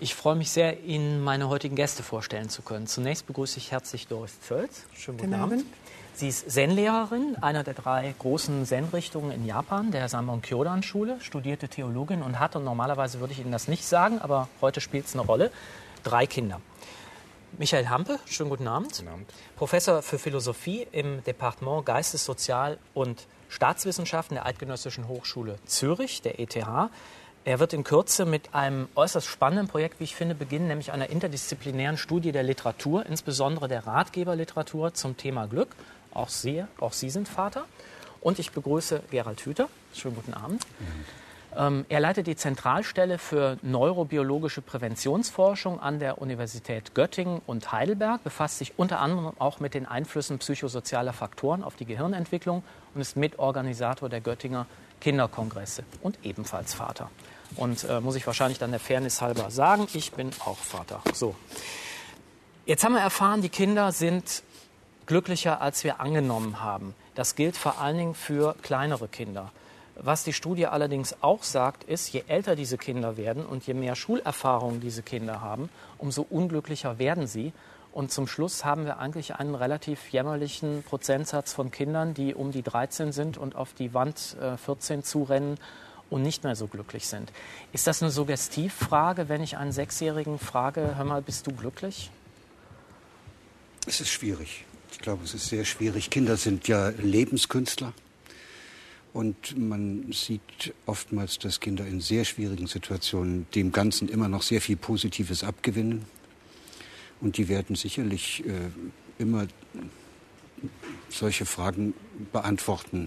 Ich freue mich sehr, Ihnen meine heutigen Gäste vorstellen zu können. Zunächst begrüße ich herzlich Doris Zölz. Schönen guten Abend. Sie ist Zen-Lehrerin, einer der 3 großen Zen-Richtungen in Japan, der Samon Kyodan-Schule, studierte Theologin und hat, und normalerweise würde ich Ihnen das nicht sagen, aber heute spielt es eine Rolle, 3 Kinder. Michael Hampe, schönen guten Abend. Guten Abend. Professor für Philosophie im Departement Geistes-, Sozial- und Staatswissenschaften der Eidgenössischen Hochschule Zürich, der ETH. Er wird in Kürze mit einem äußerst spannenden Projekt, wie ich finde, beginnen, nämlich einer interdisziplinären Studie der Literatur, insbesondere der Ratgeberliteratur zum Thema Glück. Auch Sie sind Vater. Und ich begrüße Gerald Hüther. Schönen guten Abend. Er leitet die Zentralstelle für neurobiologische Präventionsforschung an der Universität Göttingen und Heidelberg, befasst sich unter anderem auch mit den Einflüssen psychosozialer Faktoren auf die Gehirnentwicklung und ist Mitorganisator der Göttinger Kinderkongresse und ebenfalls Vater. Und muss ich wahrscheinlich dann der Fairness halber sagen, ich bin auch Vater. So. Jetzt haben wir erfahren, die Kinder sind glücklicher, als wir angenommen haben. Das gilt vor allen Dingen für kleinere Kinder. Was die Studie allerdings auch sagt, ist, je älter diese Kinder werden und je mehr Schulerfahrung diese Kinder haben, umso unglücklicher werden sie. Und zum Schluss haben wir eigentlich einen relativ jämmerlichen Prozentsatz von Kindern, die um die 13 sind und auf die Wand 14 zurennen und nicht mehr so glücklich sind. Ist das eine Suggestivfrage, wenn ich einen 6-Jährigen frage, hör mal, bist du glücklich? Es ist schwierig. Ich glaube, es ist sehr schwierig. Kinder sind ja Lebenskünstler. Und man sieht oftmals, dass Kinder in sehr schwierigen Situationen dem Ganzen immer noch sehr viel Positives abgewinnen. Und die werden sicherlich immer solche Fragen beantworten,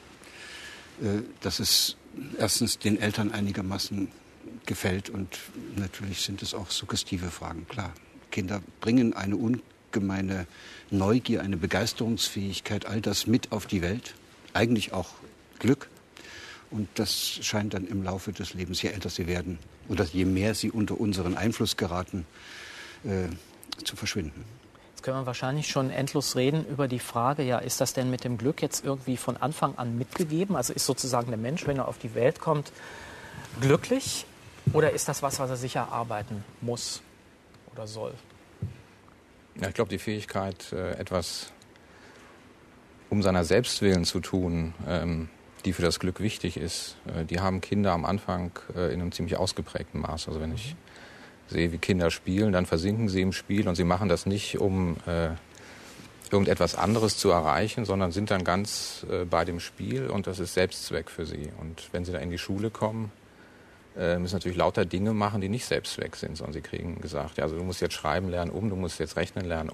dass es erstens den Eltern einigermaßen gefällt. Und natürlich sind es auch suggestive Fragen, klar. Kinder bringen eine ungemeine Neugier, eine Begeisterungsfähigkeit, all das mit auf die Welt. Eigentlich auch Glück. Und das scheint dann im Laufe des Lebens, je älter sie werden oder je mehr sie unter unseren Einfluss geraten, zu verschwinden. Jetzt können wir wahrscheinlich schon endlos reden über die Frage, ja, ist das denn mit dem Glück jetzt irgendwie von Anfang an mitgegeben? Also ist sozusagen der Mensch, wenn er auf die Welt kommt, glücklich? Oder ist das was er sich erarbeiten muss oder soll? Ja, ich glaube, die Fähigkeit, etwas um seiner selbst willen zu tun, die für das Glück wichtig ist, die haben Kinder am Anfang in einem ziemlich ausgeprägten Maß. Also wenn ich sehe, wie Kinder spielen, dann versinken sie im Spiel und sie machen das nicht, um irgendetwas anderes zu erreichen, sondern sind dann ganz bei dem Spiel und das ist Selbstzweck für sie. Und wenn sie da in die Schule kommen, müssen natürlich lauter Dinge machen, die nicht Selbstzweck sind, sondern sie kriegen gesagt, ja, also du musst jetzt schreiben lernen, du musst jetzt rechnen lernen,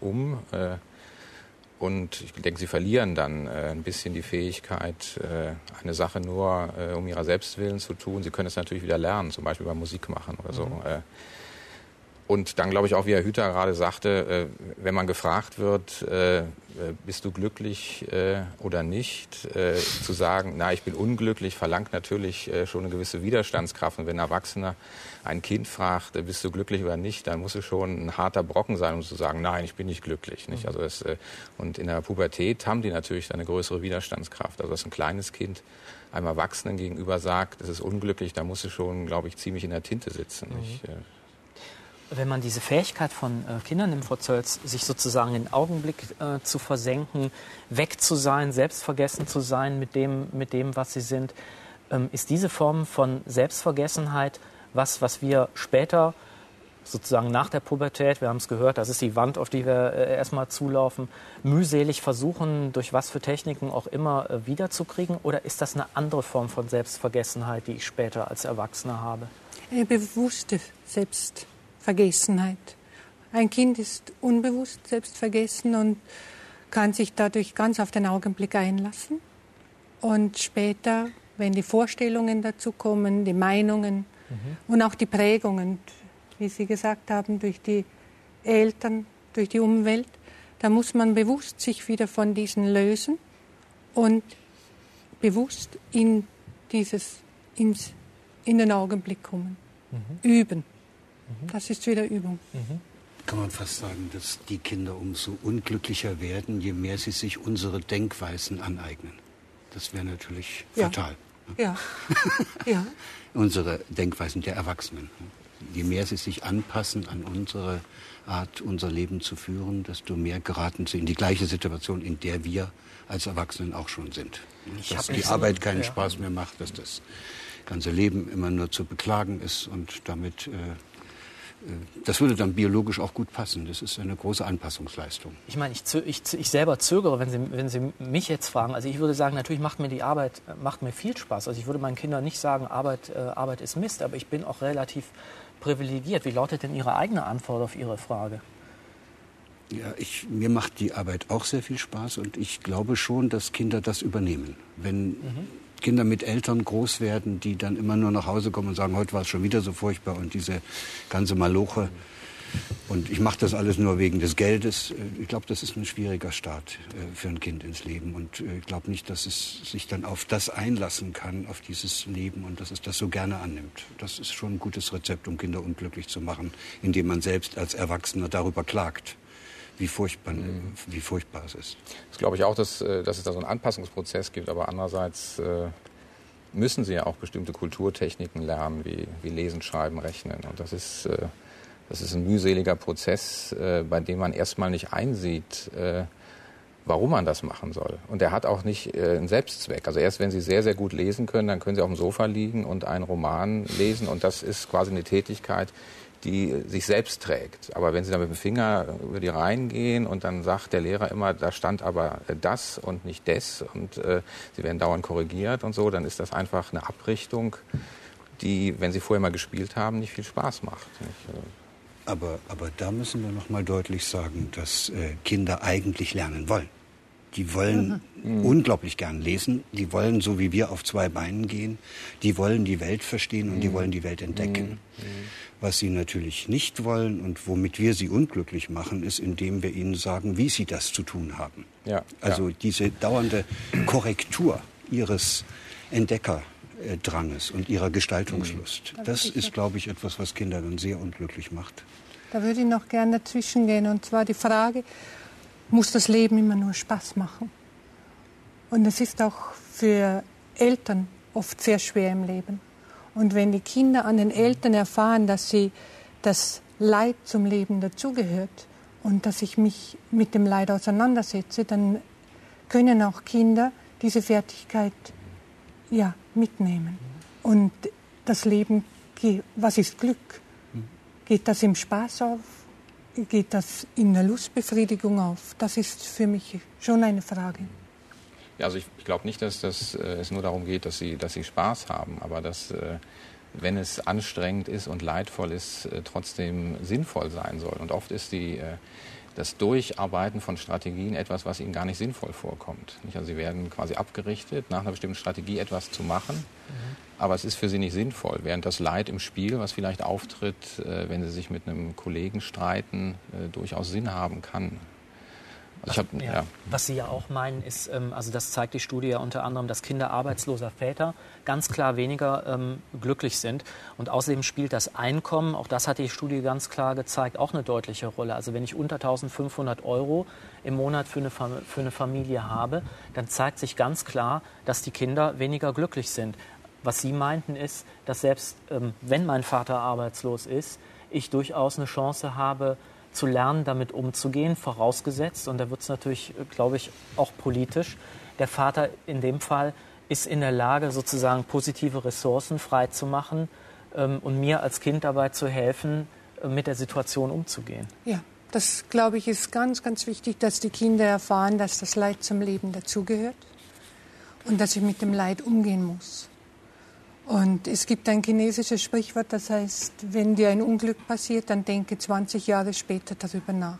und ich denke, sie verlieren dann ein bisschen die Fähigkeit, eine Sache nur um ihrer selbst willen zu tun. Sie können es natürlich wieder lernen, zum Beispiel beim Musik machen oder so. Und dann glaube ich auch, wie Herr Hüther gerade sagte, wenn man gefragt wird, bist du glücklich oder nicht, zu sagen, na, ich bin unglücklich, verlangt natürlich schon eine gewisse Widerstandskraft. Und wenn ein Erwachsener ein Kind fragt, bist du glücklich oder nicht, dann muss es schon ein harter Brocken sein, um zu sagen, nein, ich bin nicht glücklich. Nicht? Also und in der Pubertät haben die natürlich eine größere Widerstandskraft. Also dass ein kleines Kind einem Erwachsenen gegenüber sagt, es ist unglücklich, da muss es schon, glaube ich, ziemlich in der Tinte sitzen. Nicht? Wenn man diese Fähigkeit von Kindern nimmt, Frau Zölz, sich sozusagen in den Augenblick zu versenken, weg zu sein, selbstvergessen zu sein mit dem, was sie sind, ist diese Form von Selbstvergessenheit was wir später, sozusagen nach der Pubertät, wir haben es gehört, das ist die Wand, auf die wir erstmal zulaufen, mühselig versuchen, durch was für Techniken auch immer wiederzukriegen? Oder ist das eine andere Form von Selbstvergessenheit, die ich später als Erwachsener habe? Eine bewusste Selbstvergessenheit. Ein Kind ist unbewusst selbstvergessen und kann sich dadurch ganz auf den Augenblick einlassen. Und später, wenn die Vorstellungen dazu kommen, die Meinungen und auch die Prägungen, wie Sie gesagt haben, durch die Eltern, durch die Umwelt, da muss man bewusst sich wieder von diesen lösen und bewusst in den Augenblick kommen. Üben. Das ist wieder Übung. Kann man fast sagen, dass die Kinder umso unglücklicher werden, je mehr sie sich unsere Denkweisen aneignen. Das wäre natürlich fatal. Ja. Ja. Unsere Denkweisen der Erwachsenen. Je mehr sie sich anpassen an unsere Art, unser Leben zu führen, desto mehr geraten sie in die gleiche Situation, in der wir als Erwachsenen auch schon sind. Dass die Arbeit keinen Spaß mehr macht, dass das ganze Leben immer nur zu beklagen ist und damit, das würde dann biologisch auch gut passen. Das ist eine große Anpassungsleistung. Ich meine, ich selber zögere, wenn Sie mich jetzt fragen. Also ich würde sagen, natürlich macht mir die Arbeit viel Spaß. Also ich würde meinen Kindern nicht sagen, Arbeit ist Mist, aber ich bin auch relativ privilegiert. Wie lautet denn Ihre eigene Antwort auf Ihre Frage? Ja, mir macht die Arbeit auch sehr viel Spaß und ich glaube schon, dass Kinder das übernehmen. Wenn Kinder mit Eltern groß werden, die dann immer nur nach Hause kommen und sagen, heute war es schon wieder so furchtbar und diese ganze Maloche und ich mache das alles nur wegen des Geldes. Ich glaube, das ist ein schwieriger Start für ein Kind ins Leben und ich glaube nicht, dass es sich dann auf das einlassen kann, auf dieses Leben und dass es das so gerne annimmt. Das ist schon ein gutes Rezept, um Kinder unglücklich zu machen, indem man selbst als Erwachsener darüber klagt, wie furchtbar es ist. Das glaube ich auch, dass es da so einen Anpassungsprozess gibt, aber andererseits müssen sie ja auch bestimmte Kulturtechniken lernen, wie Lesen, Schreiben, Rechnen. Und das ist ein mühseliger Prozess, bei dem man erstmal nicht einsieht, warum man das machen soll. Und der hat auch nicht einen Selbstzweck. Also erst wenn Sie sehr, sehr gut lesen können, dann können Sie auf dem Sofa liegen und einen Roman lesen. Und das ist quasi eine Tätigkeit, die sich selbst trägt. Aber wenn Sie dann mit dem Finger über die Reihen gehen und dann sagt der Lehrer immer, da stand aber das und nicht das und Sie werden dauernd korrigiert und so, dann ist das einfach eine Abrichtung, die, wenn Sie vorher mal gespielt haben, nicht viel Spaß macht. Aber da müssen wir noch mal deutlich sagen, dass Kinder eigentlich lernen wollen. Die wollen unglaublich gern lesen. Die wollen, so wie wir, auf zwei Beinen gehen. Die wollen die Welt verstehen und die wollen die Welt entdecken. Was sie natürlich nicht wollen und womit wir sie unglücklich machen, ist, indem wir ihnen sagen, wie sie das zu tun haben. Ja, also diese dauernde Korrektur ihres Entdeckerdranges und ihrer Gestaltungslust. Das ist, glaube ich, etwas, was Kinder dann sehr unglücklich macht. Da würde ich noch gerne dazwischen gehen. Und zwar die Frage, muss das Leben immer nur Spaß machen? Und es ist auch für Eltern oft sehr schwer im Leben. Und wenn die Kinder an den Eltern erfahren, dass das Leid zum Leben dazugehört und dass ich mich mit dem Leid auseinandersetze, dann können auch Kinder diese Fertigkeit mitnehmen. Und das Leben, was ist Glück? Geht das im Spaß auf? Geht das in der Lustbefriedigung auf? Das ist für mich schon eine Frage. Ja, also ich glaube nicht, dass es nur darum geht, dass sie Spaß haben, aber dass, wenn es anstrengend ist und leidvoll ist, trotzdem sinnvoll sein soll. Und oft ist das Durcharbeiten von Strategien etwas, was ihnen gar nicht sinnvoll vorkommt. Also sie werden quasi abgerichtet, nach einer bestimmten Strategie etwas zu machen, aber es ist für sie nicht sinnvoll, während das Leid im Spiel, was vielleicht auftritt, wenn sie sich mit einem Kollegen streiten, durchaus Sinn haben kann. Also was Sie ja auch meinen, ist, also das zeigt die Studie ja unter anderem, dass Kinder arbeitsloser Väter ganz klar weniger glücklich sind. Und außerdem spielt das Einkommen, auch das hat die Studie ganz klar gezeigt, auch eine deutliche Rolle. Also wenn ich unter 1.500 € im Monat für eine Familie habe, dann zeigt sich ganz klar, dass die Kinder weniger glücklich sind. Was Sie meinten ist, dass selbst wenn mein Vater arbeitslos ist, ich durchaus eine Chance habe, zu lernen, damit umzugehen, vorausgesetzt, und da wird es natürlich, glaube ich, auch politisch, der Vater in dem Fall ist in der Lage, sozusagen positive Ressourcen freizumachen und mir als Kind dabei zu helfen, mit der Situation umzugehen. Ja, das, glaube ich, ist ganz, ganz wichtig, dass die Kinder erfahren, dass das Leid zum Leben dazugehört und dass ich mit dem Leid umgehen muss. Und es gibt ein chinesisches Sprichwort, das heißt, wenn dir ein Unglück passiert, dann denke 20 Jahre später darüber nach.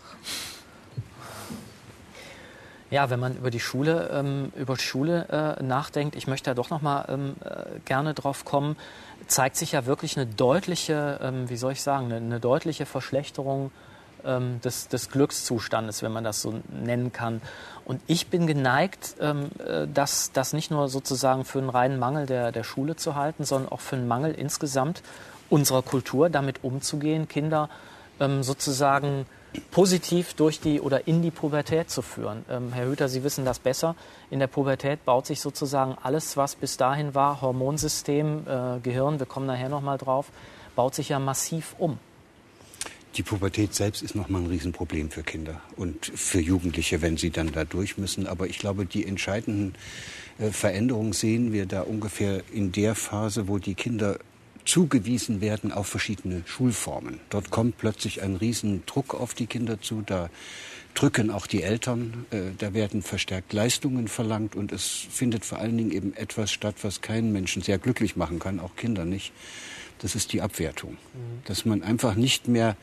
Ja, wenn man über die Schule nachdenkt, ich möchte da doch noch mal gerne drauf kommen, zeigt sich ja wirklich eine deutliche, eine deutliche Verschlechterung des Glückszustandes, wenn man das so nennen kann. Und ich bin geneigt, das nicht nur sozusagen für einen reinen Mangel der Schule zu halten, sondern auch für einen Mangel insgesamt unserer Kultur, damit umzugehen, Kinder sozusagen positiv in die Pubertät zu führen. Herr Hüter, Sie wissen das besser. In der Pubertät baut sich sozusagen alles, was bis dahin war, Hormonsystem, Gehirn, wir kommen nachher noch mal drauf, baut sich ja massiv um. Die Pubertät selbst ist nochmal ein Riesenproblem für Kinder und für Jugendliche, wenn sie dann da durch müssen. Aber ich glaube, die entscheidenden Veränderungen sehen wir da ungefähr in der Phase, wo die Kinder zugewiesen werden auf verschiedene Schulformen. Dort kommt plötzlich ein Riesendruck auf die Kinder zu, da drücken auch die Eltern, da werden verstärkt Leistungen verlangt und es findet vor allen Dingen eben etwas statt, was keinen Menschen sehr glücklich machen kann, auch Kinder nicht. Das ist die Abwertung. Dass man einfach nicht mehr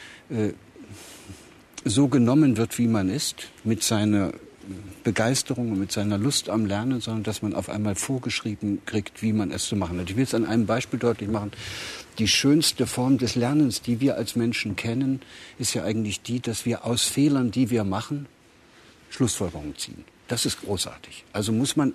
so genommen wird, wie man ist, mit seiner Begeisterung und mit seiner Lust am Lernen, sondern dass man auf einmal vorgeschrieben kriegt, wie man es zu machen hat. Ich will es an einem Beispiel deutlich machen. Die schönste Form des Lernens, die wir als Menschen kennen, ist ja eigentlich die, dass wir aus Fehlern, die wir machen, Schlussfolgerungen ziehen. Das ist großartig. Also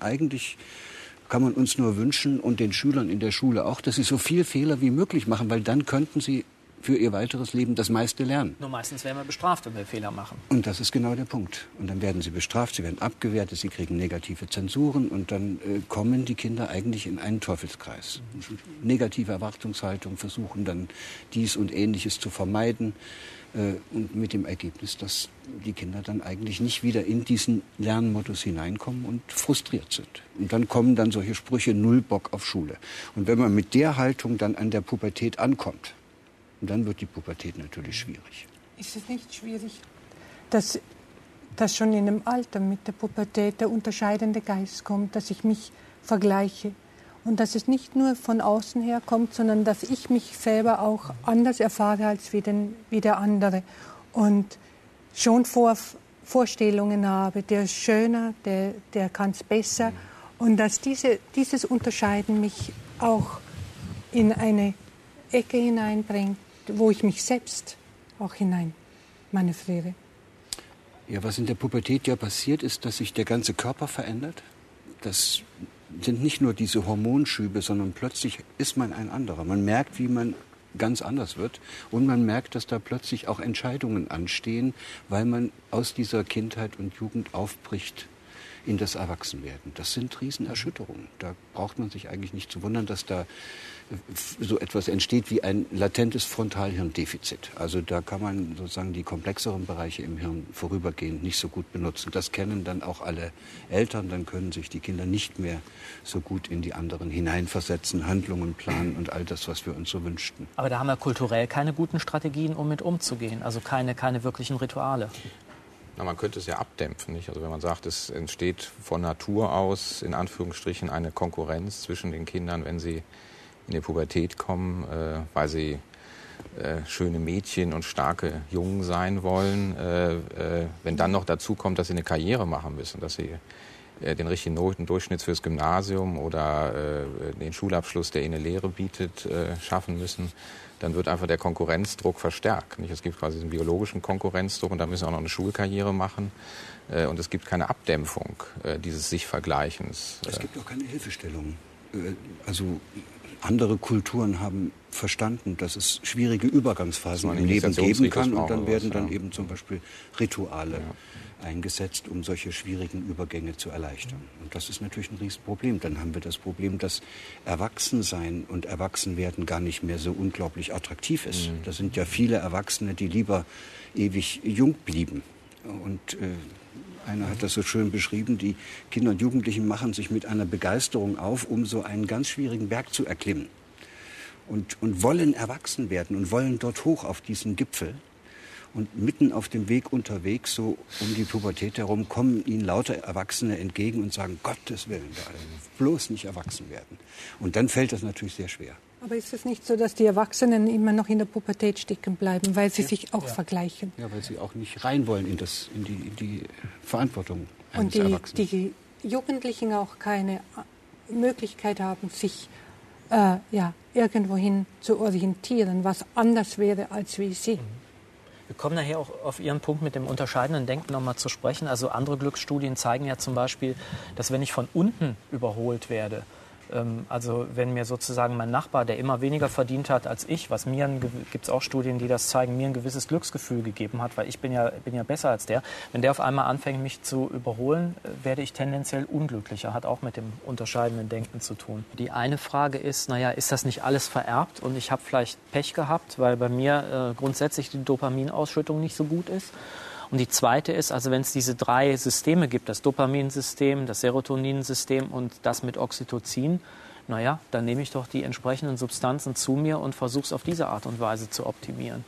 kann man uns nur wünschen und den Schülern in der Schule auch, dass sie so viel Fehler wie möglich machen, weil dann könnten sie für ihr weiteres Leben das meiste lernen. Nur meistens werden wir bestraft, wenn wir Fehler machen. Und das ist genau der Punkt. Und dann werden sie bestraft, sie werden abgewertet, sie kriegen negative Zensuren und dann kommen die Kinder eigentlich in einen Teufelskreis. Negative Erwartungshaltung, versuchen dann dies und Ähnliches zu vermeiden. Und mit dem Ergebnis, dass die Kinder dann eigentlich nicht wieder in diesen Lernmodus hineinkommen und frustriert sind. Und dann kommen dann solche Sprüche, null Bock auf Schule. Und wenn man mit der Haltung dann an der Pubertät ankommt, dann wird die Pubertät natürlich schwierig. Ist es nicht schwierig, dass schon in dem Alter mit der Pubertät der unterscheidende Geist kommt, dass ich mich vergleiche? Und dass es nicht nur von außen her kommt, sondern dass ich mich selber auch anders erfahre als wie der andere. Und schon Vorstellungen habe, der ist schöner, der kann es besser. Und dass dieses Unterscheiden mich auch in eine Ecke hineinbringt, wo ich mich selbst auch hinein manövriere. Ja, was in der Pubertät ja passiert, ist, dass sich der ganze Körper verändert. Das sind nicht nur diese Hormonschübe, sondern plötzlich ist man ein anderer. Man merkt, wie man ganz anders wird und man merkt, dass da plötzlich auch Entscheidungen anstehen, weil man aus dieser Kindheit und Jugend aufbricht in das Erwachsenwerden. Das sind Riesenerschütterungen. Da braucht man sich eigentlich nicht zu wundern, dass da so etwas entsteht wie ein latentes Frontalhirndefizit. Also da kann man sozusagen die komplexeren Bereiche im Hirn vorübergehend nicht so gut benutzen. Das kennen dann auch alle Eltern. Dann können sich die Kinder nicht mehr so gut in die anderen hineinversetzen, Handlungen planen und all das, was wir uns so wünschten. Aber da haben wir kulturell keine guten Strategien, um mit umzugehen. Also keine wirklichen Rituale. Na, man könnte es ja abdämpfen, nicht? Also wenn man sagt, es entsteht von Natur aus in Anführungsstrichen eine Konkurrenz zwischen den Kindern, wenn sie in die Pubertät kommen, weil sie schöne Mädchen und starke Jungen sein wollen. Wenn dann noch dazu kommt, dass sie eine Karriere machen müssen, dass sie den richtigen Notendurchschnitt fürs Gymnasium oder den Schulabschluss, der ihnen eine Lehre bietet, schaffen müssen, dann wird einfach der Konkurrenzdruck verstärkt. Nicht? Es gibt quasi diesen biologischen Konkurrenzdruck und da müssen sie auch noch eine Schulkarriere machen. Und es gibt keine Abdämpfung dieses Sich-Vergleichens. Es gibt auch keine Hilfestellung. Also andere Kulturen haben verstanden, dass es schwierige Übergangsphasen im Leben geben kann und dann werden dann eben zum Beispiel Rituale eingesetzt, um solche schwierigen Übergänge zu erleichtern. Und das ist natürlich ein Riesenproblem. Dann haben wir das Problem, dass Erwachsensein und Erwachsenwerden gar nicht mehr so unglaublich attraktiv ist. Da sind ja viele Erwachsene, die lieber ewig jung blieben. Und einer hat das so schön beschrieben, die Kinder und Jugendlichen machen sich mit einer Begeisterung auf, um so einen ganz schwierigen Berg zu erklimmen. Und wollen erwachsen werden und wollen dort hoch auf diesen Gipfel. Und mitten auf dem Weg unterwegs, so um die Pubertät herum, kommen ihnen lauter Erwachsene entgegen und sagen, Gottes Willen, bloß nicht erwachsen werden. Und dann fällt das natürlich sehr schwer. Aber ist es nicht so, dass die Erwachsenen immer noch in der Pubertät stecken bleiben, weil sie sich auch vergleichen? Ja, weil sie auch nicht rein wollen in die Verantwortung eines Und Erwachsenen. die Jugendlichen auch keine Möglichkeit haben, sich irgendwohin zu orientieren, was anders wäre als wie sie. Wir kommen nachher auch auf Ihren Punkt mit dem unterscheidenden Denken noch mal zu sprechen. Also andere Glücksstudien zeigen ja zum Beispiel, dass wenn ich von unten überholt werde, Also wenn mir sozusagen mein Nachbar, der immer weniger verdient hat als ich, was mir, gibt es auch Studien, die das zeigen, mir ein gewisses Glücksgefühl gegeben hat, weil ich bin ja besser als der. Wenn der auf einmal anfängt, mich zu überholen, werde ich tendenziell unglücklicher. Hat auch mit dem unterscheidenden Denken zu tun. Die eine Frage ist, ist das nicht alles vererbt und ich habe vielleicht Pech gehabt, weil bei mir grundsätzlich die Dopaminausschüttung nicht so gut ist. Und die zweite ist, also wenn es diese 3 Systeme gibt, das Dopaminsystem, das Serotoninsystem und das mit Oxytocin, dann nehme ich doch die entsprechenden Substanzen zu mir und versuche es auf diese Art und Weise zu optimieren.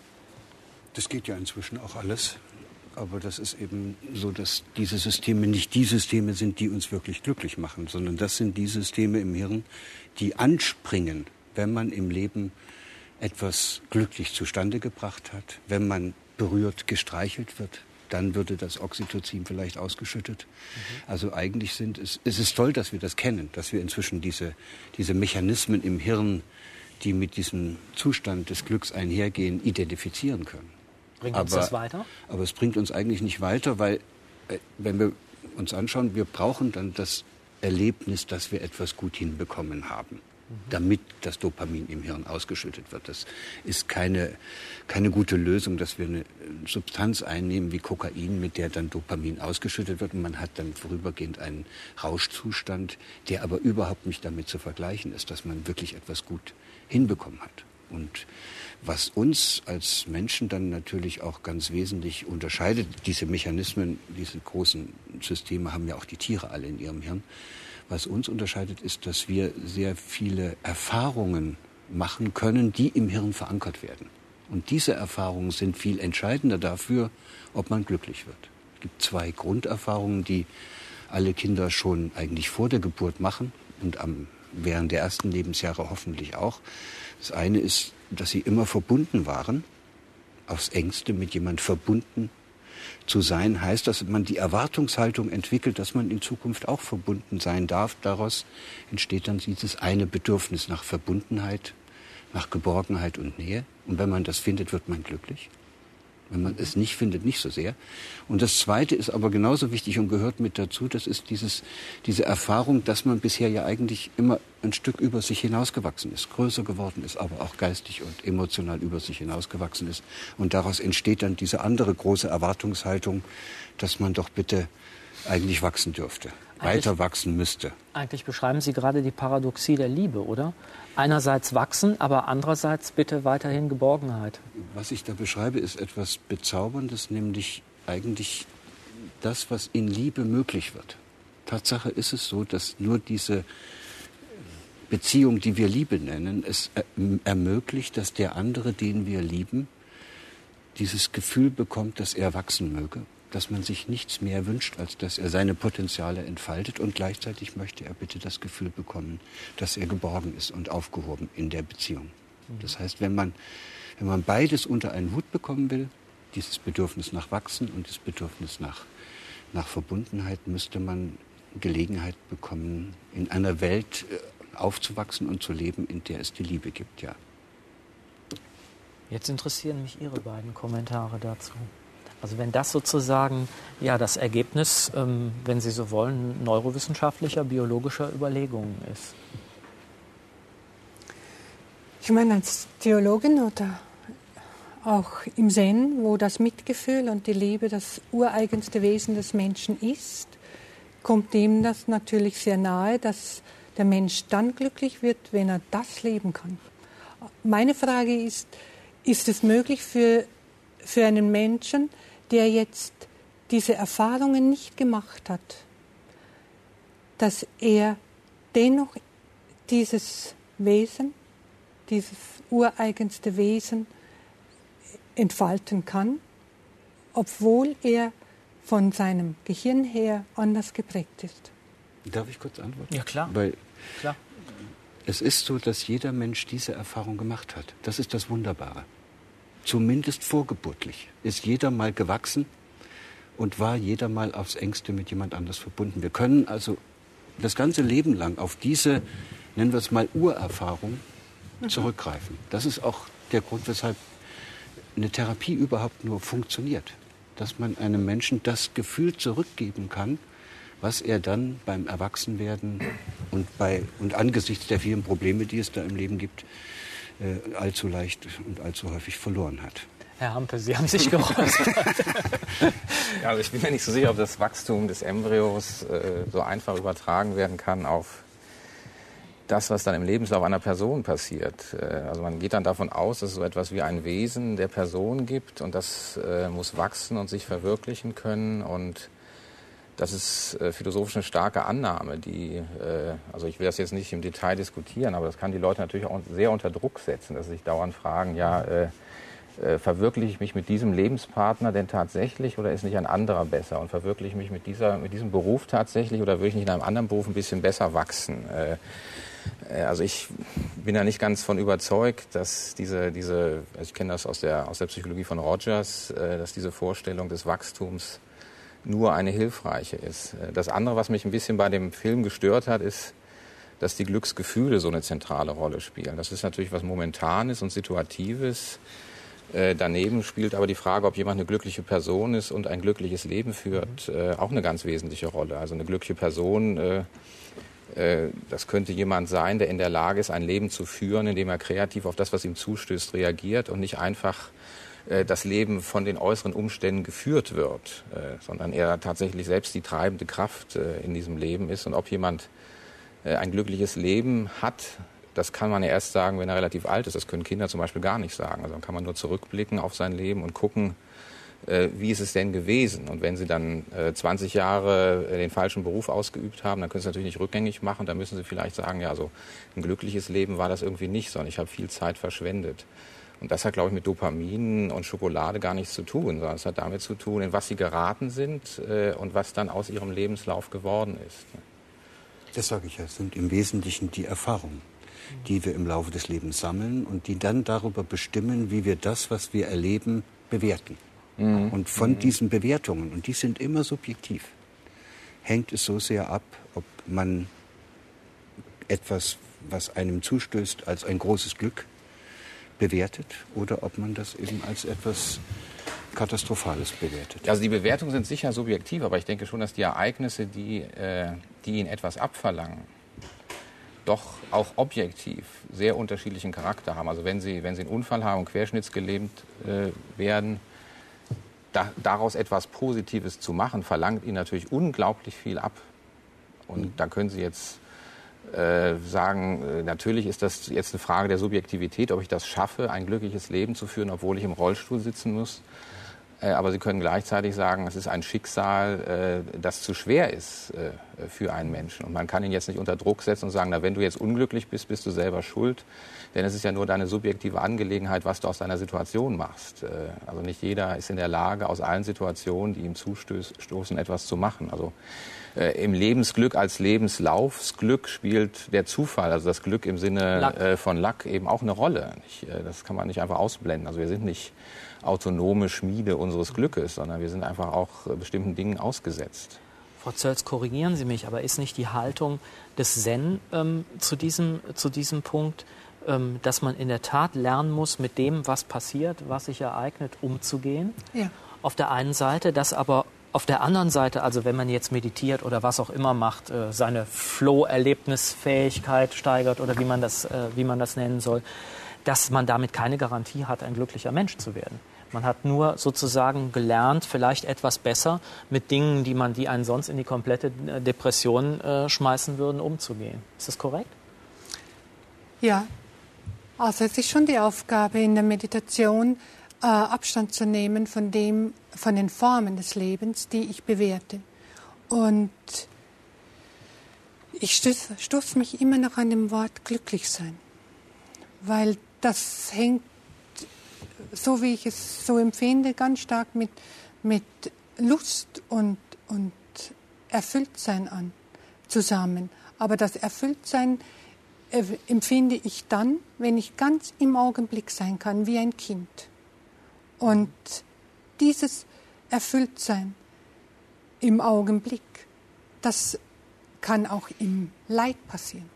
Das geht ja inzwischen auch alles. Aber das ist eben so, dass diese Systeme nicht die Systeme sind, die uns wirklich glücklich machen, sondern das sind die Systeme im Hirn, die anspringen, wenn man im Leben etwas glücklich zustande gebracht hat, wenn man berührt, gestreichelt wird. Dann würde das Oxytocin vielleicht ausgeschüttet. Also eigentlich es ist toll, dass wir das kennen, dass wir inzwischen diese Mechanismen im Hirn, die mit diesem Zustand des Glücks einhergehen, identifizieren können. Bringt uns das weiter? Aber es bringt uns eigentlich nicht weiter, weil, wenn wir uns anschauen, wir brauchen dann das Erlebnis, dass wir etwas gut hinbekommen haben, damit das Dopamin im Hirn ausgeschüttet wird. Das ist keine gute Lösung, dass wir eine Substanz einnehmen wie Kokain, mit der dann Dopamin ausgeschüttet wird. Und man hat dann vorübergehend einen Rauschzustand, der aber überhaupt nicht damit zu vergleichen ist, dass man wirklich etwas gut hinbekommen hat. Und was uns als Menschen dann natürlich auch ganz wesentlich unterscheidet, diese Mechanismen, diese großen Systeme haben ja auch die Tiere alle in ihrem Hirn. Was uns unterscheidet, ist, dass wir sehr viele Erfahrungen machen können, die im Hirn verankert werden. Und diese Erfahrungen sind viel entscheidender dafür, ob man glücklich wird. Es gibt 2 Grunderfahrungen, die alle Kinder schon eigentlich vor der Geburt machen und während der ersten Lebensjahre hoffentlich auch. Das eine ist, dass sie immer verbunden waren, aufs Engste mit jemand verbunden zu sein, heißt, dass man die Erwartungshaltung entwickelt, dass man in Zukunft auch verbunden sein darf. Daraus entsteht dann dieses eine Bedürfnis nach Verbundenheit, nach Geborgenheit und Nähe. Und wenn man das findet, wird man glücklich. Wenn man es nicht findet, nicht so sehr. Und das Zweite ist aber genauso wichtig und gehört mit dazu, das ist diese Erfahrung, dass man bisher ja eigentlich immer ein Stück über sich hinausgewachsen ist, größer geworden ist, aber auch geistig und emotional über sich hinausgewachsen ist. Und daraus entsteht dann diese andere große Erwartungshaltung, dass man doch bitte eigentlich wachsen dürfte, weiter wachsen müsste. Eigentlich beschreiben Sie gerade die Paradoxie der Liebe, oder? Einerseits wachsen, aber andererseits bitte weiterhin Geborgenheit. Was ich da beschreibe, ist etwas Bezauberndes, nämlich eigentlich das, was in Liebe möglich wird. Tatsache ist es so, dass nur diese Beziehung, die wir Liebe nennen, es ermöglicht, dass der andere, den wir lieben, dieses Gefühl bekommt, dass er wachsen möge, dass man sich nichts mehr wünscht, als dass er seine Potenziale entfaltet, und gleichzeitig möchte er bitte das Gefühl bekommen, dass er geborgen ist und aufgehoben in der Beziehung. Das heißt, wenn man beides unter einen Hut bekommen will, dieses Bedürfnis nach Wachsen und das Bedürfnis nach Verbundenheit, müsste man Gelegenheit bekommen, in einer Welt aufzuwachsen und zu leben, in der es die Liebe gibt, ja. Jetzt interessieren mich Ihre beiden Kommentare dazu. Also wenn das sozusagen das Ergebnis, wenn Sie so wollen, neurowissenschaftlicher, biologischer Überlegungen ist. Ich meine, als Theologin oder auch im Zen, wo das Mitgefühl und die Liebe das ureigenste Wesen des Menschen ist, kommt ihm das natürlich sehr nahe, dass der Mensch dann glücklich wird, wenn er das leben kann. Meine Frage ist es möglich für einen Menschen, der jetzt diese Erfahrungen nicht gemacht hat, dass er dennoch dieses Wesen, dieses ureigenste Wesen entfalten kann, obwohl er von seinem Gehirn her anders geprägt ist? Darf ich kurz antworten? Ja, klar. Weil klar. Es ist so, dass jeder Mensch diese Erfahrung gemacht hat. Das ist das Wunderbare. Zumindest vorgeburtlich ist jeder mal gewachsen und war jeder mal aufs Engste mit jemand anders verbunden. Wir können also das ganze Leben lang auf diese, nennen wir es mal, Urerfahrung zurückgreifen. Das ist auch der Grund, weshalb eine Therapie überhaupt nur funktioniert. Dass man einem Menschen das Gefühl zurückgeben kann, was er dann beim Erwachsenwerden und angesichts der vielen Probleme, die es da im Leben gibt, allzu leicht und allzu häufig verloren hat. Herr Hampe, Sie haben sich geäußert. Ja, also ich bin mir nicht so sicher, ob das Wachstum des Embryos so einfach übertragen werden kann auf das, was dann im Lebenslauf einer Person passiert. Also man geht dann davon aus, dass es so etwas wie ein Wesen der Person gibt und das muss wachsen und sich verwirklichen können. Und das ist philosophisch eine starke Annahme, die, also ich will das jetzt nicht im Detail diskutieren, aber das kann die Leute natürlich auch sehr unter Druck setzen, dass sie sich dauernd fragen, ja, verwirkliche ich mich mit diesem Lebenspartner denn tatsächlich oder ist nicht ein anderer besser? Und verwirkliche ich mich mit diesem Beruf tatsächlich oder würde ich nicht in einem anderen Beruf ein bisschen besser wachsen? Also ich bin da nicht ganz von überzeugt, dass also ich kenne das aus der Psychologie von Rogers, dass diese Vorstellung des Wachstums nur eine hilfreiche ist. Das andere, was mich ein bisschen bei dem Film gestört hat, ist, dass die Glücksgefühle so eine zentrale Rolle spielen. Das ist natürlich was Momentanes und Situatives. Daneben spielt aber die Frage, ob jemand eine glückliche Person ist und ein glückliches Leben führt, auch eine ganz wesentliche Rolle. Also eine glückliche Person, das könnte jemand sein, der in der Lage ist, ein Leben zu führen, indem er kreativ auf das, was ihm zustößt, reagiert und nicht einfach das Leben von den äußeren Umständen geführt wird, sondern er tatsächlich selbst die treibende Kraft in diesem Leben ist. Und ob jemand ein glückliches Leben hat, das kann man ja erst sagen, wenn er relativ alt ist. Das können Kinder zum Beispiel gar nicht sagen. Also dann kann man nur zurückblicken auf sein Leben und gucken, wie ist es denn gewesen? Und wenn Sie dann 20 Jahre den falschen Beruf ausgeübt haben, dann können Sie es natürlich nicht rückgängig machen. Da müssen Sie vielleicht sagen, ja, so ein glückliches Leben war das irgendwie nicht, sondern ich habe viel Zeit verschwendet. Und das hat, glaube ich, mit Dopamin und Schokolade gar nichts zu tun, sondern es hat damit zu tun, in was Sie geraten sind und was dann aus Ihrem Lebenslauf geworden ist. Das sage ich ja, sind im Wesentlichen die Erfahrungen, die wir im Laufe des Lebens sammeln und die dann darüber bestimmen, wie wir das, was wir erleben, bewerten. Und von diesen Bewertungen, und die sind immer subjektiv, hängt es so sehr ab, ob man etwas, was einem zustößt, als ein großes Glück bewertet oder ob man das eben als etwas Katastrophales bewertet. Also die Bewertungen sind sicher subjektiv, aber ich denke schon, dass die Ereignisse, die Ihnen etwas abverlangen, doch auch objektiv sehr unterschiedlichen Charakter haben. Also wenn Sie einen Unfall haben und querschnittsgelähmt werden, daraus etwas Positives zu machen, verlangt Ihnen natürlich unglaublich viel ab. Und da können Sie jetzt sagen, natürlich ist das jetzt eine Frage der Subjektivität, ob ich das schaffe, ein glückliches Leben zu führen, obwohl ich im Rollstuhl sitzen muss. Aber Sie können gleichzeitig sagen, es ist ein Schicksal, das zu schwer ist für einen Menschen. Und man kann ihn jetzt nicht unter Druck setzen und sagen, na, wenn du jetzt unglücklich bist, bist du selber schuld. Denn es ist ja nur deine subjektive Angelegenheit, was du aus deiner Situation machst. Also nicht jeder ist in der Lage, aus allen Situationen, die ihm zustoßen, etwas zu machen. Also im Lebensglück als Lebenslaufsglück spielt der Zufall, also das Glück im Sinne von Luck, eben auch eine Rolle. Das kann man nicht einfach ausblenden. Also wir sind nicht autonome Schmiede unseres Glückes, sondern wir sind einfach auch bestimmten Dingen ausgesetzt. Frau Zölz, korrigieren Sie mich, aber ist nicht die Haltung des Zen zu diesem Punkt, dass man in der Tat lernen muss, mit dem, was passiert, was sich ereignet, umzugehen? Ja. Auf der einen Seite, das aber auf der anderen Seite, also wenn man jetzt meditiert oder was auch immer macht, seine Flow-Erlebnisfähigkeit steigert oder wie man das nennen soll, dass man damit keine Garantie hat, ein glücklicher Mensch zu werden. Man hat nur sozusagen gelernt, vielleicht etwas besser mit Dingen, die einen sonst in die komplette Depression schmeißen würden, umzugehen. Ist das korrekt? Ja, also es ist schon die Aufgabe in der Meditation, Abstand zu nehmen von den Formen des Lebens, die ich bewerte. Und ich stoße mich immer noch an dem Wort glücklich sein, weil das hängt, so wie ich es so empfinde, ganz stark mit Lust und Erfülltsein zusammen. Aber das Erfülltsein empfinde ich dann, wenn ich ganz im Augenblick sein kann, wie ein Kind. Und dieses Erfülltsein im Augenblick, das kann auch im Leid passieren.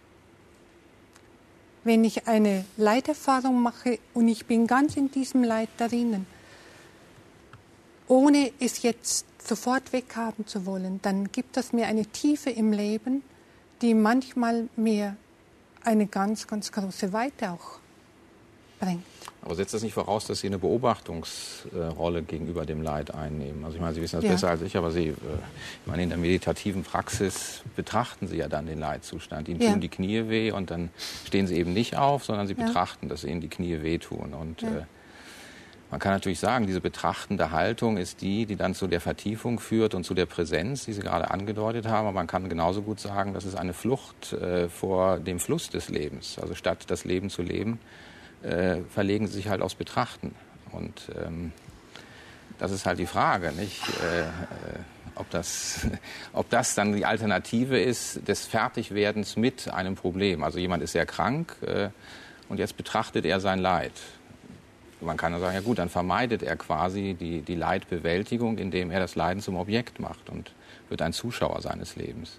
Wenn ich eine Leiterfahrung mache und ich bin ganz in diesem Leid drinnen, ohne es jetzt sofort weghaben zu wollen, dann gibt das mir eine Tiefe im Leben, die manchmal mir eine ganz, ganz große Weite auch bringt. Aber setzt das nicht voraus, dass Sie eine Beobachtungsrolle gegenüber dem Leid einnehmen? Also ich meine, Sie wissen das besser als ich, aber Sie, ich meine, in der meditativen Praxis betrachten Sie ja dann den Leidzustand. Ihnen tun die Knie weh und dann stehen Sie eben nicht auf, sondern Sie betrachten, dass Ihnen die Knie wehtun. Und man kann natürlich sagen, diese betrachtende Haltung ist die dann zu der Vertiefung führt und zu der Präsenz, die Sie gerade angedeutet haben. Aber man kann genauso gut sagen, das ist eine Flucht vor dem Fluss des Lebens. Also statt das Leben zu leben, verlegen sie sich halt aufs Betrachten. Und das ist halt die Frage, nicht? Ob das dann die Alternative ist des Fertigwerdens mit einem Problem. Also jemand ist sehr krank und jetzt betrachtet er sein Leid. Man kann ja sagen, ja gut, dann vermeidet er quasi die Leidbewältigung, indem er das Leiden zum Objekt macht und wird ein Zuschauer seines Lebens.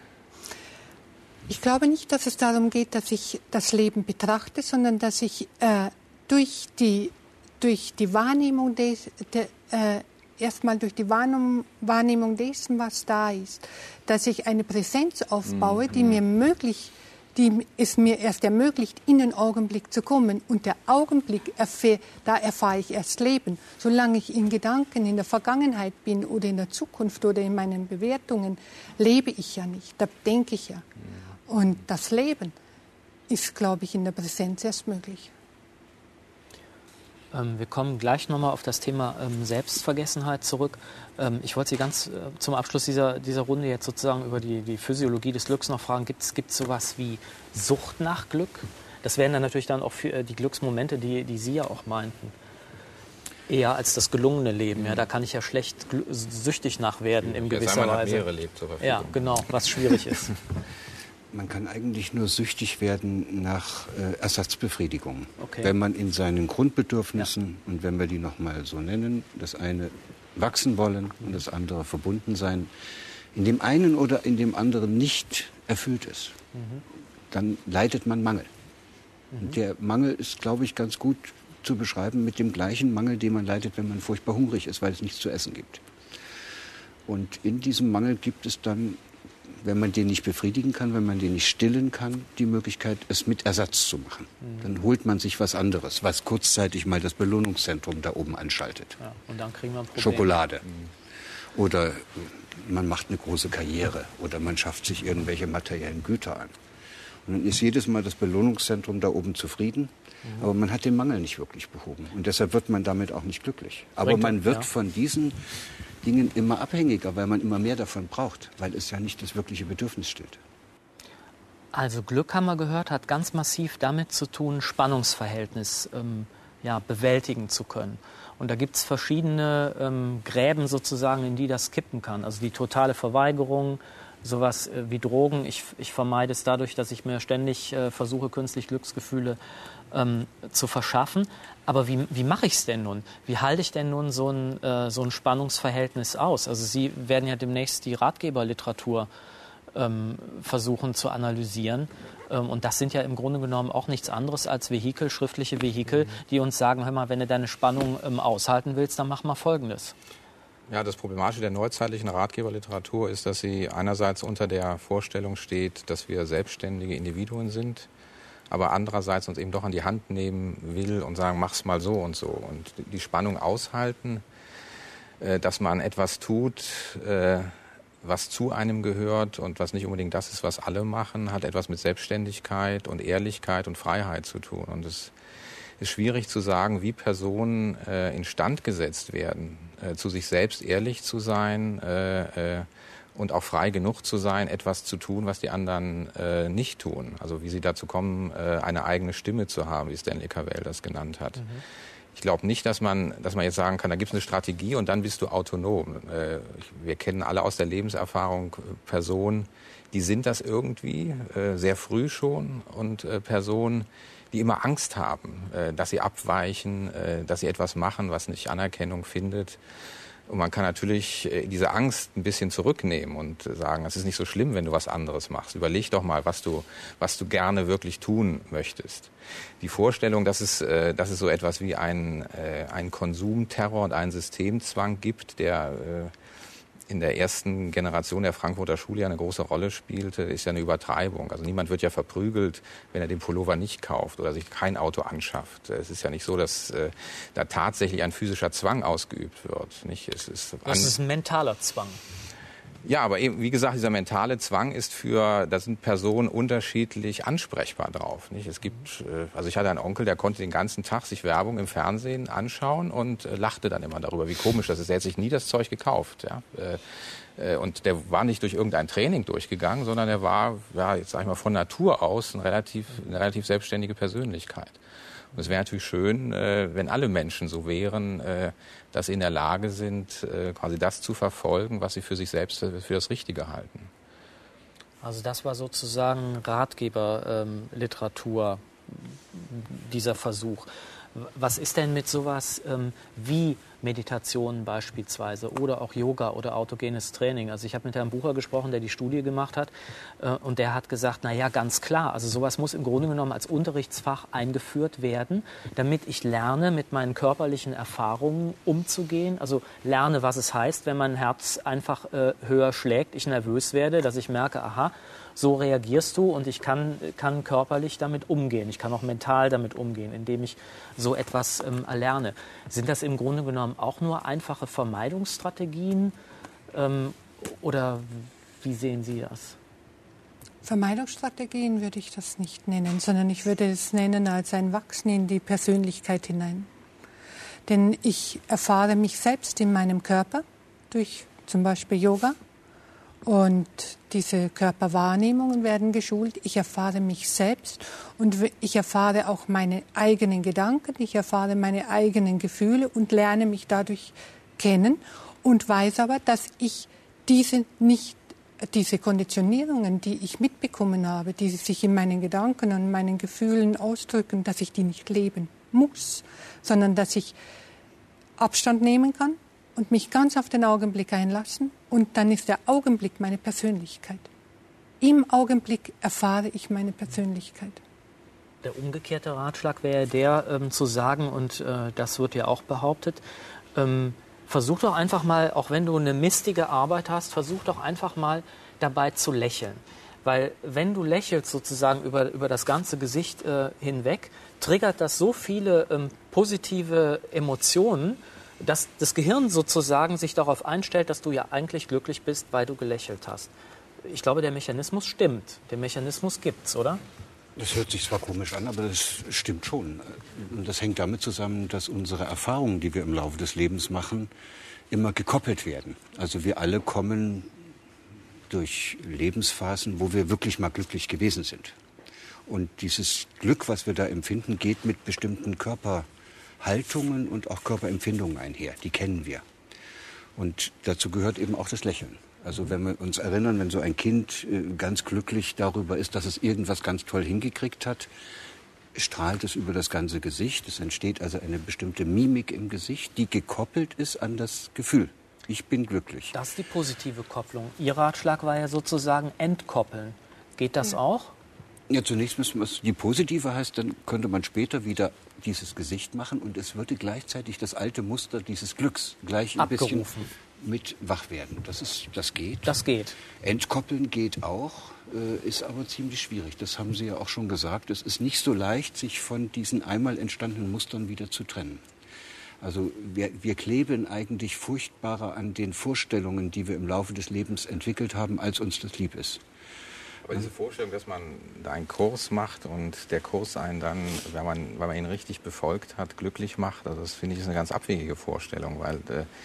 Ich glaube nicht, dass es darum geht, dass ich das Leben betrachte, sondern dass ich durch die Wahrnehmung erstmal durch die Wahrnehmung dessen, was da ist, dass ich eine Präsenz aufbaue, die es mir erst ermöglicht, in den Augenblick zu kommen. Und der Augenblick, da erfahre ich erst Leben. Solange ich in Gedanken in der Vergangenheit bin oder in der Zukunft oder in meinen Bewertungen, lebe ich ja nicht. Da denke ich ja. Und das Leben ist, glaube ich, in der Präsenz erst möglich. Wir kommen gleich nochmal auf das Thema Selbstvergessenheit zurück. Ich wollte Sie ganz zum Abschluss dieser Runde jetzt sozusagen über die Physiologie des Glücks noch fragen. Gibt es sowas wie Sucht nach Glück? Das wären dann natürlich dann auch für die Glücksmomente, die Sie ja auch meinten. Eher als das gelungene Leben. Ja, da kann ich ja schlecht süchtig nach werden in gewisser Weise. Mehrere lebt zur Verfügung. Ja, genau, was schwierig ist. Man kann eigentlich nur süchtig werden nach Ersatzbefriedigung. Okay. Wenn man in seinen Grundbedürfnissen, und wenn wir die nochmal so nennen, das eine wachsen wollen und das andere verbunden sein, in dem einen oder in dem anderen nicht erfüllt ist, dann leidet man Mangel. Und der Mangel ist, glaube ich, ganz gut zu beschreiben mit dem gleichen Mangel, den man leidet, wenn man furchtbar hungrig ist, weil es nichts zu essen gibt. Und in diesem Mangel gibt es dann, wenn man den nicht befriedigen kann, wenn man den nicht stillen kann, die Möglichkeit, es mit Ersatz zu machen. Dann holt man sich was anderes, was kurzzeitig mal das Belohnungszentrum da oben anschaltet. Ja, und dann kriegen wir ein Problem. Schokolade. Oder man macht eine große Karriere oder man schafft sich irgendwelche materiellen Güter an. Und dann ist jedes Mal das Belohnungszentrum da oben zufrieden, aber man hat den Mangel nicht wirklich behoben. Und deshalb wird man damit auch nicht glücklich. Aber man wird von diesen Dingen immer abhängiger, weil man immer mehr davon braucht, weil es ja nicht das wirkliche Bedürfnis stillt. Also Glück, haben wir gehört, hat ganz massiv damit zu tun, Spannungsverhältnis bewältigen zu können. Und da gibt es verschiedene Gräben sozusagen, in die das kippen kann. Also die totale Verweigerung, sowas wie Drogen. Ich vermeide es dadurch, dass ich mir ständig versuche, künstlich Glücksgefühle zu verschaffen. Aber wie mache ich es denn nun? Wie halte ich denn nun so ein Spannungsverhältnis aus? Also Sie werden ja demnächst die Ratgeberliteratur versuchen zu analysieren. Und das sind ja im Grunde genommen auch nichts anderes als Vehikel, schriftliche Vehikel, die uns sagen, hör mal, wenn du deine Spannung aushalten willst, dann mach mal Folgendes. Ja, das Problematische der neuzeitlichen Ratgeberliteratur ist, dass sie einerseits unter der Vorstellung steht, dass wir selbstständige Individuen sind, aber andererseits uns eben doch an die Hand nehmen will und sagen, mach's mal so und so. Und die Spannung aushalten, dass man etwas tut, was zu einem gehört und was nicht unbedingt das ist, was alle machen, hat etwas mit Selbstständigkeit und Ehrlichkeit und Freiheit zu tun. Und es ist schwierig zu sagen, wie Personen instand gesetzt werden, zu sich selbst ehrlich zu sein und auch frei genug zu sein, etwas zu tun, was die anderen nicht tun. Also wie sie dazu kommen, eine eigene Stimme zu haben, wie Stanley Cavell das genannt hat. Ich glaube nicht, dass man jetzt sagen kann, da gibt es eine Strategie und dann bist du autonom. Wir kennen alle aus der Lebenserfahrung Personen, die sind das irgendwie, sehr früh schon, und Personen, die immer Angst haben, dass sie abweichen, dass sie etwas machen, was nicht Anerkennung findet. Und man kann natürlich diese Angst ein bisschen zurücknehmen und sagen, es ist nicht so schlimm, wenn du was anderes machst. Überleg doch mal, was du gerne wirklich tun möchtest. Die Vorstellung, dass es so etwas wie einen Konsumterror und einen Systemzwang gibt, der in der ersten Generation der Frankfurter Schule ja eine große Rolle spielte, ist ja eine Übertreibung. Also niemand wird ja verprügelt, wenn er den Pullover nicht kauft oder sich kein Auto anschafft. Es ist ja nicht so, dass da tatsächlich ein physischer Zwang ausgeübt wird. Nicht? Das ist ein mentaler Zwang. Ja, aber eben, wie gesagt, dieser mentale Zwang da sind Personen unterschiedlich ansprechbar drauf. Nicht? Es gibt, also ich hatte einen Onkel, der konnte den ganzen Tag sich Werbung im Fernsehen anschauen und lachte dann immer darüber, wie komisch das ist. Er hat sich nie das Zeug gekauft. Ja? Und der war nicht durch irgendein Training durchgegangen, sondern er war, ja, jetzt sag ich mal, von Natur aus eine relativ selbstständige Persönlichkeit. Und es wäre natürlich schön, wenn alle Menschen so wären, dass sie in der Lage sind, quasi das zu verfolgen, was sie für sich selbst für das Richtige halten. Also das war sozusagen Ratgeberliteratur, dieser Versuch. Was ist denn mit sowas wie Meditation beispielsweise oder auch Yoga oder autogenes Training? Also ich habe mit Herrn Bucher gesprochen, der die Studie gemacht hat und der hat gesagt, na ja, ganz klar, also sowas muss im Grunde genommen als Unterrichtsfach eingeführt werden, damit ich lerne, mit meinen körperlichen Erfahrungen umzugehen, also lerne, was es heißt, wenn mein Herz einfach höher schlägt, ich nervös werde, dass ich merke, aha, so reagierst du und ich kann körperlich damit umgehen. Ich kann auch mental damit umgehen, indem ich so etwas erlerne. Sind das im Grunde genommen auch nur einfache Vermeidungsstrategien oder wie sehen Sie das? Vermeidungsstrategien würde ich das nicht nennen, sondern ich würde es nennen als ein Wachsen in die Persönlichkeit hinein. Denn ich erfahre mich selbst in meinem Körper durch zum Beispiel Yoga. Und diese Körperwahrnehmungen werden geschult. Ich erfahre mich selbst und ich erfahre auch meine eigenen Gedanken, ich erfahre meine eigenen Gefühle und lerne mich dadurch kennen und weiß aber, dass ich diese Konditionierungen, die ich mitbekommen habe, die sich in meinen Gedanken und meinen Gefühlen ausdrücken, dass ich die nicht leben muss, sondern dass ich Abstand nehmen kann und mich ganz auf den Augenblick einlassen. Und dann ist der Augenblick meine Persönlichkeit. Im Augenblick erfahre ich meine Persönlichkeit. Der umgekehrte Ratschlag wäre der, zu sagen, und das wird ja auch behauptet, versuch doch einfach mal, auch wenn du eine mistige Arbeit hast, versuch doch einfach mal dabei zu lächeln. Weil wenn du lächelst sozusagen über das ganze Gesicht hinweg, triggert das so viele positive Emotionen, dass das Gehirn sozusagen sich darauf einstellt, dass du ja eigentlich glücklich bist, weil du gelächelt hast. Ich glaube, der Mechanismus stimmt. Der Mechanismus gibt's, oder? Das hört sich zwar komisch an, aber das stimmt schon. Und das hängt damit zusammen, dass unsere Erfahrungen, die wir im Laufe des Lebens machen, immer gekoppelt werden. Also wir alle kommen durch Lebensphasen, wo wir wirklich mal glücklich gewesen sind. Und dieses Glück, was wir da empfinden, geht mit bestimmten Körperhaltungen und auch Körperempfindungen einher. Die kennen wir. Und dazu gehört eben auch das Lächeln. Also wenn wir uns erinnern, wenn so ein Kind ganz glücklich darüber ist, dass es irgendwas ganz toll hingekriegt hat, strahlt es über das ganze Gesicht. Es entsteht also eine bestimmte Mimik im Gesicht, die gekoppelt ist an das Gefühl. Ich bin glücklich. Das ist die positive Kopplung. Ihr Ratschlag war ja sozusagen entkoppeln. Geht das auch? Ja, zunächst müssen wir es, die positive heißt, dann könnte man später wieder dieses Gesicht machen und es würde gleichzeitig das alte Muster dieses Glücks gleich ein bisschen mit wach werden. Das geht. Das geht. Entkoppeln geht auch, ist aber ziemlich schwierig. Das haben Sie ja auch schon gesagt. Es ist nicht so leicht, sich von diesen einmal entstandenen Mustern wieder zu trennen. Also wir kleben eigentlich furchtbarer an den Vorstellungen, die wir im Laufe des Lebens entwickelt haben, als uns das lieb ist. Aber diese Vorstellung, dass man da einen Kurs macht und der Kurs einen dann, weil man ihn richtig befolgt hat, glücklich macht, also das finde ich ist eine ganz abwegige Vorstellung, weil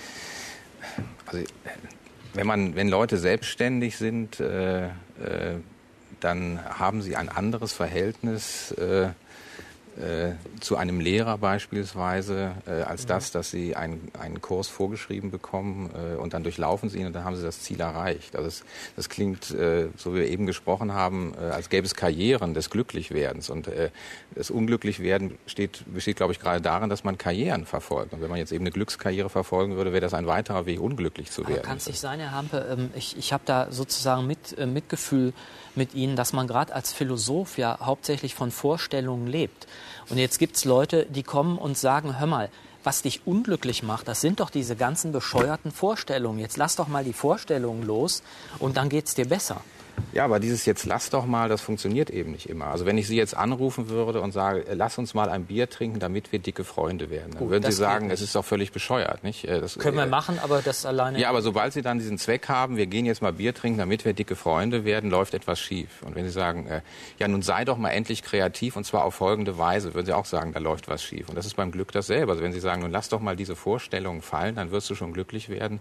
wenn Leute selbstständig sind, dann haben sie ein anderes Verhältnis zu einem Lehrer beispielsweise, als dass sie einen Kurs vorgeschrieben bekommen und dann durchlaufen sie ihn und dann haben sie das Ziel erreicht. Also das klingt, so wie wir eben gesprochen haben, als gäbe es Karrieren des Glücklichwerdens. Und das Unglücklichwerden besteht, glaube ich, gerade darin, dass man Karrieren verfolgt. Und wenn man jetzt eben eine Glückskarriere verfolgen würde, wäre das ein weiterer Weg, unglücklich zu werden. Aber kann es nicht sein, Herr Hampe, ich habe da sozusagen Mitgefühl mit Ihnen, dass man gerade als Philosoph ja hauptsächlich von Vorstellungen lebt. Und jetzt gibt es Leute, die kommen und sagen, hör mal, was dich unglücklich macht, das sind doch diese ganzen bescheuerten Vorstellungen. Jetzt lass doch mal die Vorstellungen los und dann geht's dir besser. Ja, aber dieses jetzt lass doch mal, das funktioniert eben nicht immer. Also wenn ich Sie jetzt anrufen würde und sage, lass uns mal ein Bier trinken, damit wir dicke Freunde werden, dann würden Sie sagen, es ist doch völlig bescheuert, nicht? Das können wir machen, aber das alleine... Ja, aber sobald Sie dann diesen Zweck haben, wir gehen jetzt mal Bier trinken, damit wir dicke Freunde werden, läuft etwas schief. Und wenn Sie sagen, ja, nun sei doch mal endlich kreativ und zwar auf folgende Weise, würden Sie auch sagen, da läuft was schief. Und das ist beim Glück dasselbe. Also wenn Sie sagen, nun lass doch mal diese Vorstellungen fallen, dann wirst du schon glücklich werden,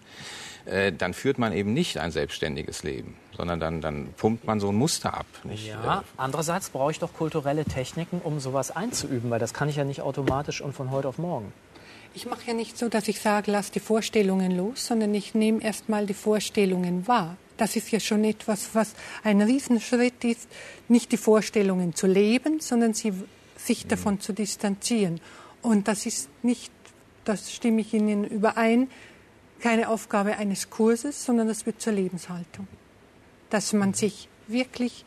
dann führt man eben nicht ein selbstständiges Leben, sondern dann pumpt man so ein Muster ab. Nicht? Ja, andererseits brauche ich doch kulturelle Techniken, um sowas einzuüben, weil das kann ich ja nicht automatisch und von heute auf morgen. Ich mache ja nicht so, dass ich sage, lass die Vorstellungen los, sondern ich nehme erst mal die Vorstellungen wahr. Das ist ja schon etwas, was ein Riesenschritt ist, nicht die Vorstellungen zu leben, sondern sich davon zu distanzieren. Und das ist nicht, das stimme ich Ihnen überein, keine Aufgabe eines Kurses, sondern das wird zur Lebenshaltung. Dass man sich wirklich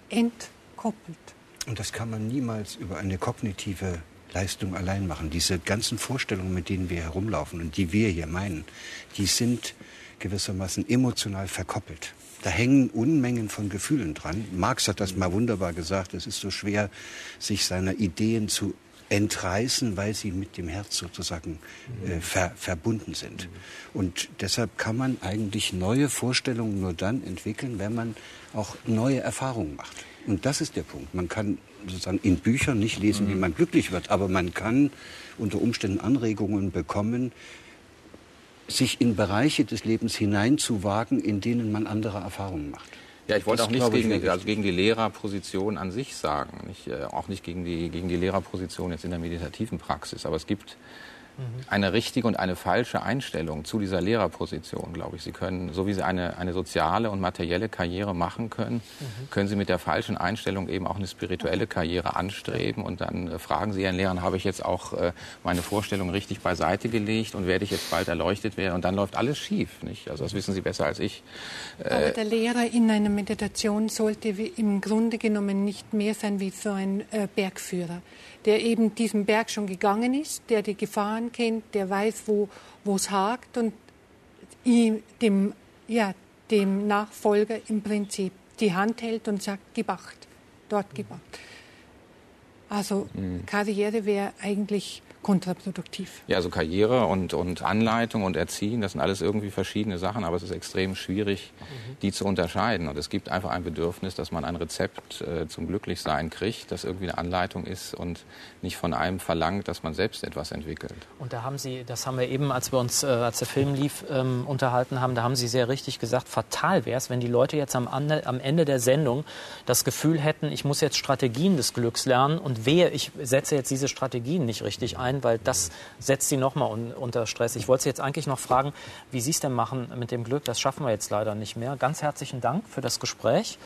entkoppelt. Und das kann man niemals über eine kognitive Leistung allein machen. Diese ganzen Vorstellungen, mit denen wir herumlaufen und die wir hier meinen, die sind gewissermaßen emotional verkoppelt. Da hängen Unmengen von Gefühlen dran. Marx hat das mal wunderbar gesagt, es ist so schwer, sich seiner Ideen zu entreißen, weil sie mit dem Herz sozusagen verbunden sind. Und deshalb kann man eigentlich neue Vorstellungen nur dann entwickeln, wenn man auch neue Erfahrungen macht. Und das ist der Punkt. Man kann sozusagen in Büchern nicht lesen, wie man glücklich wird, aber man kann unter Umständen Anregungen bekommen, sich in Bereiche des Lebens hineinzuwagen, in denen man andere Erfahrungen macht. Ja, ich wollte auch nichts gegen die Lehrerposition an sich sagen, auch nicht gegen die Lehrerposition jetzt in der meditativen Praxis, aber es gibt eine richtige und eine falsche Einstellung zu dieser Lehrerposition, glaube ich. Sie können, so wie Sie eine soziale und materielle Karriere machen können, können Sie mit der falschen Einstellung eben auch eine spirituelle Karriere anstreben. Und dann fragen Sie Ihren Lehrern, habe ich jetzt auch meine Vorstellung richtig beiseite gelegt und werde ich jetzt bald erleuchtet werden? Und dann läuft alles schief, nicht? Also das wissen Sie besser als ich. Aber der Lehrer in einer Meditation sollte im Grunde genommen nicht mehr sein wie so ein Bergführer, der eben diesen Berg schon gegangen ist, der die Gefahren kennt, der weiß, wo es hakt und dem Nachfolger im Prinzip die Hand hält und sagt, gib Acht, dort gib Acht. Also Karriere wäre eigentlich kontraproduktiv. Ja, also Karriere und Anleitung und Erziehen, das sind alles irgendwie verschiedene Sachen, aber es ist extrem schwierig, die zu unterscheiden. Und es gibt einfach ein Bedürfnis, dass man ein Rezept zum Glücklichsein kriegt, das irgendwie eine Anleitung ist und nicht von einem verlangt, dass man selbst etwas entwickelt. Und da haben Sie, das haben wir eben, als der Film lief, unterhalten haben, da haben Sie sehr richtig gesagt, fatal wäre es, wenn die Leute jetzt am Ende der Sendung das Gefühl hätten, ich muss jetzt Strategien des Glücks lernen und wehe, ich setze jetzt diese Strategien nicht richtig ein, weil das setzt sie nochmal unter Stress. Ich wollte Sie jetzt eigentlich noch fragen, wie Sie es denn machen mit dem Glück. Das schaffen wir jetzt leider nicht mehr. Ganz herzlichen Dank für das Gespräch.